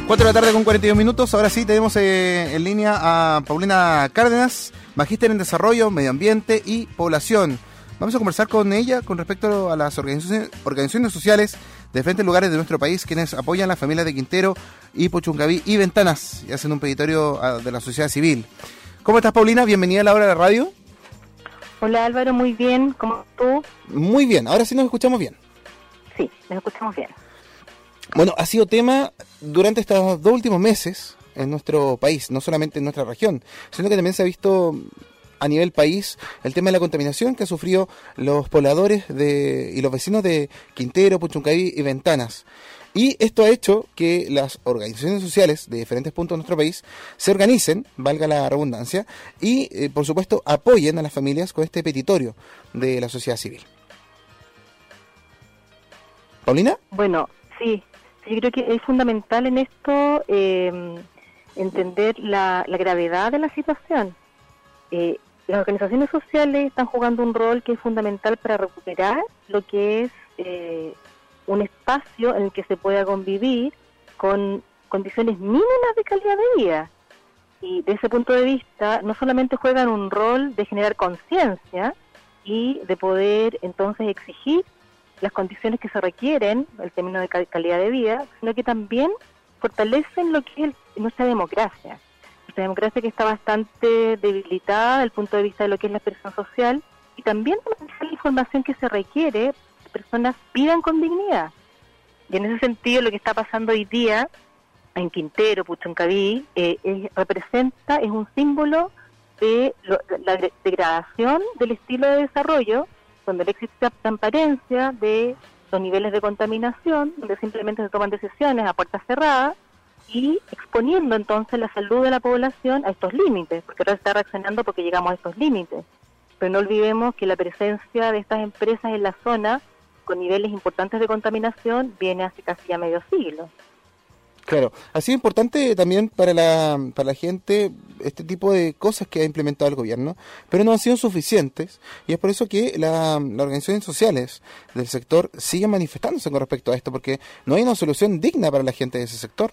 4 de la tarde con 42 minutos. Ahora sí tenemos en línea a Paulina Cárdenas, magíster en Desarrollo, Medio Ambiente y Población. Vamos a conversar con ella con respecto a las organizaciones sociales de diferentes lugares de nuestro país, quienes apoyan a las familias de Quintero y Puchuncaví y Ventanas y hacen un petitorio de la sociedad civil. ¿Cómo estás, Paulina? Bienvenida a la hora de la radio. Hola, Álvaro, muy bien. ¿Cómo tú? Muy bien, ahora sí nos escuchamos bien. Sí, nos escuchamos bien. Bueno, ha sido tema durante estos 2 últimos meses en nuestro país, no solamente en nuestra región, sino que también se ha visto a nivel país el tema de la contaminación que han sufrido los pobladores y los vecinos de Quintero, Puchuncaví y Ventanas. Y esto ha hecho que las organizaciones sociales de diferentes puntos de nuestro país se organicen, valga la redundancia, y por supuesto apoyen a las familias con este petitorio de la sociedad civil. ¿Paulina? Bueno, sí. Yo creo que es fundamental en esto entender la gravedad de la situación. Las organizaciones sociales están jugando un rol que es fundamental para recuperar lo que es un espacio en el que se pueda convivir con condiciones mínimas de calidad de vida. Y de ese punto de vista, no solamente juegan un rol de generar conciencia y de poder entonces exigir las condiciones que se requieren, el término de calidad de vida, sino que también fortalecen lo que es nuestra democracia. Nuestra democracia que está bastante debilitada desde el punto de vista de lo que es la expresión social y también la información que se requiere que personas vivan con dignidad. Y en ese sentido lo que está pasando hoy día en Quintero, Puchuncaví, es un símbolo de la degradación del estilo de desarrollo, donde existe transparencia de los niveles de contaminación, donde simplemente se toman decisiones a puertas cerradas y exponiendo entonces la salud de la población a estos límites, porque ahora se está reaccionando porque llegamos a estos límites. Pero no olvidemos que la presencia de estas empresas en la zona con niveles importantes de contaminación viene hace casi ya medio siglo. Claro, ha sido importante también para la gente este tipo de cosas que ha implementado el gobierno, pero no han sido suficientes y es por eso que las organizaciones sociales del sector siguen manifestándose con respecto a esto, porque no hay una solución digna para la gente de ese sector.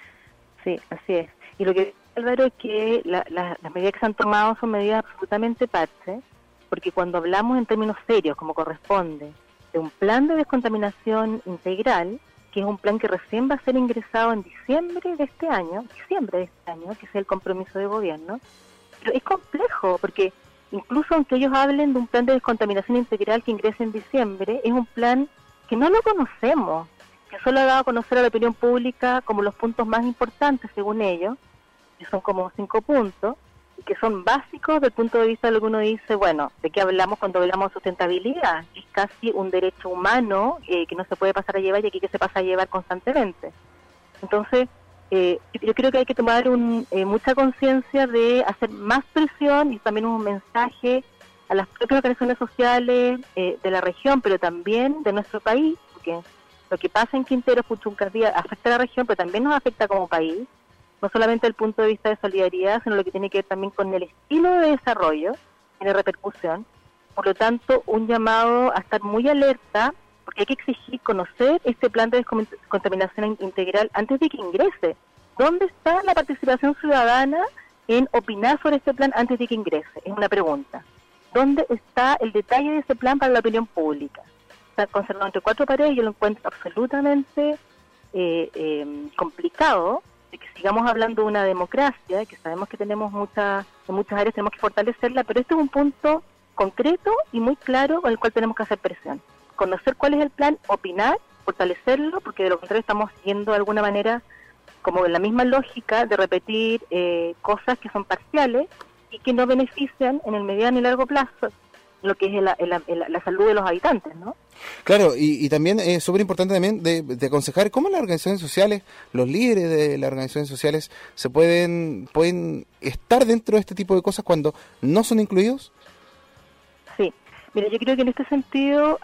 Sí, así es. Y lo que Álvaro es que las medidas que se han tomado son medidas absolutamente parches, porque cuando hablamos en términos serios, como corresponde, de un plan de descontaminación integral, que es un plan que recién va a ser ingresado en diciembre de este año, que es el compromiso de gobierno, pero es complejo, porque incluso aunque ellos hablen de un plan de descontaminación integral que ingrese en diciembre, es un plan que no lo conocemos, que solo ha dado a conocer a la opinión pública como los puntos más importantes según ellos, que son como 5 puntos, y que son básicos desde el punto de vista de lo que uno dice, bueno, ¿de qué hablamos cuando hablamos de sustentabilidad? Es casi un derecho humano que no se puede pasar a llevar y aquí que se pasa a llevar constantemente. Entonces, yo creo que hay que tomar mucha conciencia de hacer más presión y también un mensaje a las propias organizaciones sociales de la región, pero también de nuestro país, porque lo que pasa en Quintero, Puchuncaví afecta a la región, pero también nos afecta como país, no solamente desde el punto de vista de solidaridad, sino lo que tiene que ver también con el estilo de desarrollo, tiene repercusión. Por lo tanto, un llamado a estar muy alerta, porque hay que exigir conocer este plan de descontaminación integral antes de que ingrese. ¿Dónde está la participación ciudadana en opinar sobre este plan antes de que ingrese? Es una pregunta. ¿Dónde está el detalle de ese plan para la opinión pública? Está conservado entre 4 paredes y yo lo encuentro absolutamente complicado, de que sigamos hablando de una democracia, que sabemos que tenemos en muchas áreas tenemos que fortalecerla, pero este es un punto concreto y muy claro con el cual tenemos que hacer presión. Conocer cuál es el plan, opinar, fortalecerlo, porque de lo contrario estamos siguiendo de alguna manera como en la misma lógica de repetir cosas que son parciales y que no benefician en el mediano y largo plazo lo que es la salud de los habitantes, ¿no? Claro, y también es súper importante también de aconsejar cómo las organizaciones sociales, los líderes de las organizaciones sociales, pueden estar dentro de este tipo de cosas cuando no son incluidos. Sí, mira, yo creo que en este sentido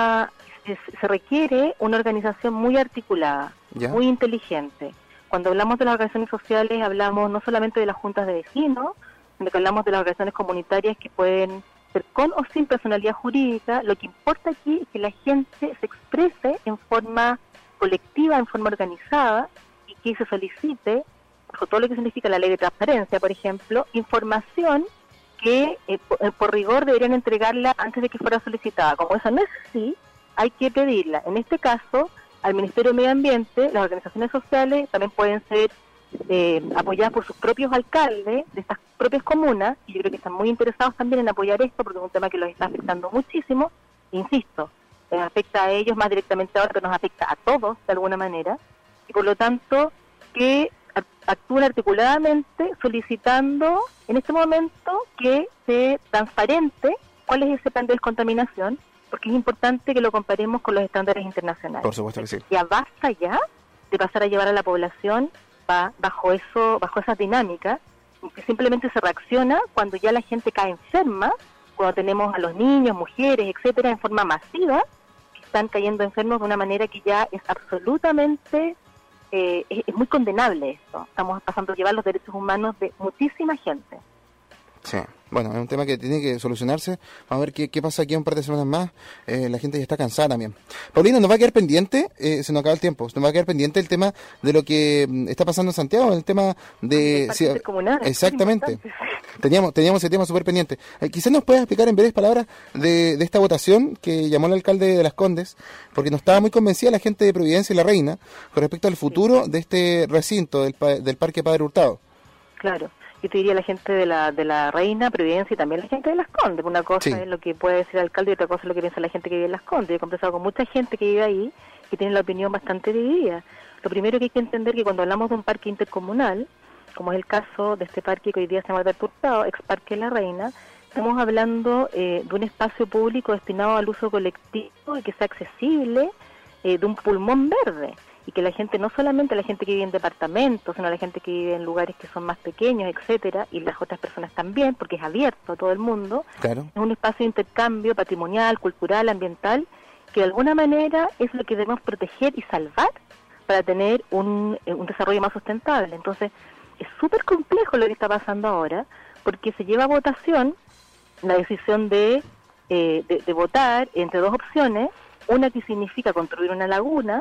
se requiere una organización muy articulada, ¿ya? Muy inteligente. Cuando hablamos de las organizaciones sociales, hablamos no solamente de las juntas de vecinos, sino que hablamos de las organizaciones comunitarias que pueden ser con o sin personalidad jurídica. Lo que importa aquí es que la gente se exprese en forma colectiva, en forma organizada, y aquí se solicite, por todo lo que significa la ley de transparencia, por ejemplo, información que por rigor deberían entregarla antes de que fuera solicitada. Como eso no es así, hay que pedirla. En este caso, al Ministerio de Medio Ambiente, las organizaciones sociales también pueden ser apoyadas por sus propios alcaldes de estas propias comunas, y yo creo que están muy interesados también en apoyar esto, porque es un tema que los está afectando muchísimo. Insisto, les afecta a ellos más directamente ahora, pero nos afecta a todos de alguna manera, y por lo tanto que actúen articuladamente solicitando en este momento que se transparente cuál es ese plan de descontaminación, porque es importante que lo comparemos con los estándares internacionales. Por supuesto que sí. Ya basta ya de pasar a llevar a la población bajo esa dinámica, que simplemente se reacciona cuando ya la gente cae enferma, cuando tenemos a los niños, mujeres, etcétera, en forma masiva, que están cayendo enfermos de una manera que ya es absolutamente es muy condenable esto. Estamos pasando a llevar los derechos humanos de muchísima gente. Sí, bueno, es un tema que tiene que solucionarse. Vamos a ver qué pasa aquí un par de semanas más. La gente ya está cansada también. Paulina, nos va a quedar pendiente, se nos acaba el tiempo, nos va a quedar pendiente el tema de lo que está pasando en Santiago, el tema de... Sí, exactamente. Teníamos ese tema súper pendiente. Quizás nos puedas explicar en breves palabras de esta votación que llamó el alcalde de Las Condes, porque no estaba muy convencida la gente de Providencia y La Reina con respecto al futuro de este recinto del Parque Padre Hurtado. Claro. Yo te diría la gente de la Reina, Providencia y también la gente de Las Condes. Una cosa es lo que puede decir el alcalde y otra cosa es lo que piensa la gente que vive en Las Condes. Yo he conversado con mucha gente que vive ahí que tiene la opinión bastante dividida. Lo primero que hay que entender es que cuando hablamos de un parque intercomunal, como es el caso de este parque que hoy día se llama Alberto Hurtado, ex Parque La Reina, estamos hablando de un espacio público destinado al uso colectivo y que sea accesible, de un pulmón verde. Y que la gente, no solamente la gente que vive en departamentos, sino la gente que vive en lugares que son más pequeños, etcétera, y las otras personas también, porque es abierto a todo el mundo. Claro. Es un espacio de intercambio patrimonial, cultural, ambiental, que de alguna manera es lo que debemos proteger y salvar para tener un desarrollo más sustentable. Entonces, es súper complejo lo que está pasando ahora, porque se lleva a votación la decisión de votar entre dos opciones, una que significa construir una laguna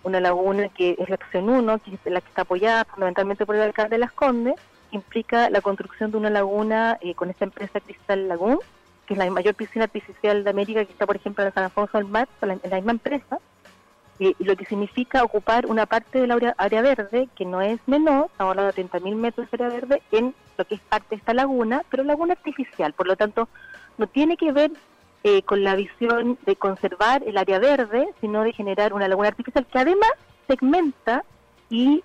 que es la opción 1, que es la que está apoyada fundamentalmente por el alcalde de Las Condes, que implica la construcción de una laguna con esta empresa Crystal Lagoon, que es la mayor piscina artificial de América, que está, por ejemplo, en San Alfonso del Mar, en la misma empresa, y lo que significa ocupar una parte de la área verde, que no es menor, estamos hablando de 30.000 metros de área verde, en lo que es parte de esta laguna, pero laguna artificial, por lo tanto, no tiene que ver con la visión de conservar el área verde, sino de generar una laguna artificial que además segmenta y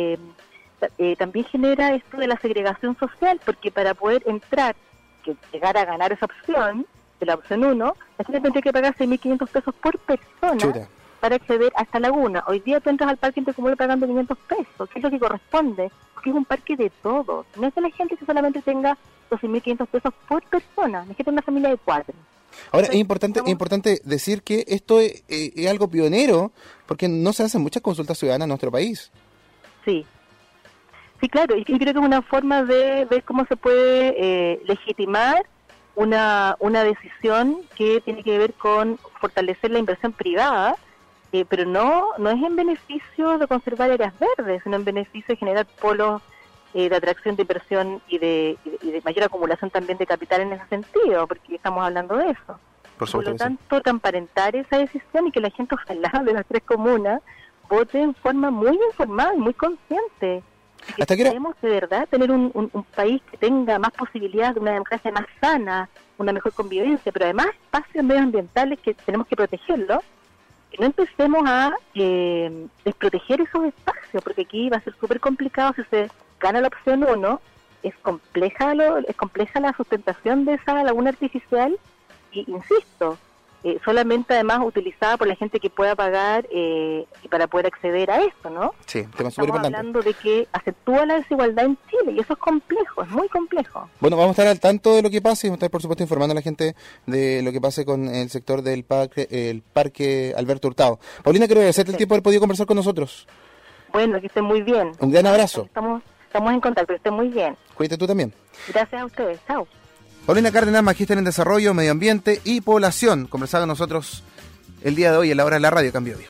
también genera esto de la segregación social, porque para poder llegar a ganar esa opción, de la opción 1, la gente tendría que pagar 6.500 pesos por persona. Chuta. Para acceder a esta laguna. Hoy día tú entras al parque intercomunal pagando 500 pesos, que es lo que corresponde, porque es un parque de todos. No es de la gente que solamente tenga 12.500 pesos por persona, es que tiene una familia de 4. Ahora, es importante decir que esto es algo pionero, porque no se hacen muchas consultas ciudadanas en nuestro país. Sí, claro, y creo que es una forma de ver cómo se puede legitimar una decisión que tiene que ver con fortalecer la inversión privada, pero no es en beneficio de conservar áreas verdes, sino en beneficio de generar polos de atracción de inversión y de mayor acumulación también de capital en ese sentido, porque estamos hablando de eso. Por lo tanto, transparentar esa decisión y que la gente, ojalá, de las 3 comunas, vote en forma muy informada y muy consciente. Que queremos de verdad tener un país que tenga más posibilidades de una democracia más sana, una mejor convivencia, pero además espacios medioambientales que tenemos que protegerlos, que no empecemos a desproteger esos espacios, porque aquí va a ser súper complicado si se gana la opción 1, es compleja la sustentación de esa laguna artificial y, insisto, solamente además utilizada por la gente que pueda pagar y para poder acceder a esto, ¿no? Sí, tema súper importante. Estamos hablando de que acentúa la desigualdad en Chile y eso es complejo, es muy complejo. Bueno, vamos a estar al tanto de lo que pase y vamos a estar, por supuesto, informando a la gente de lo que pase con el sector del parque Alberto Hurtado. Paulina, quiero agradecerte el tiempo de haber podido conversar con nosotros. Bueno, que estén muy bien. Un gran abrazo. Estamos en contacto, que estén muy bien. Cuídate tú también. Gracias a ustedes, chao. Paulina Cárdenas, magíster en Desarrollo, Medio Ambiente y Población, conversaba con nosotros el día de hoy en la hora de la radio Cambio Vivo.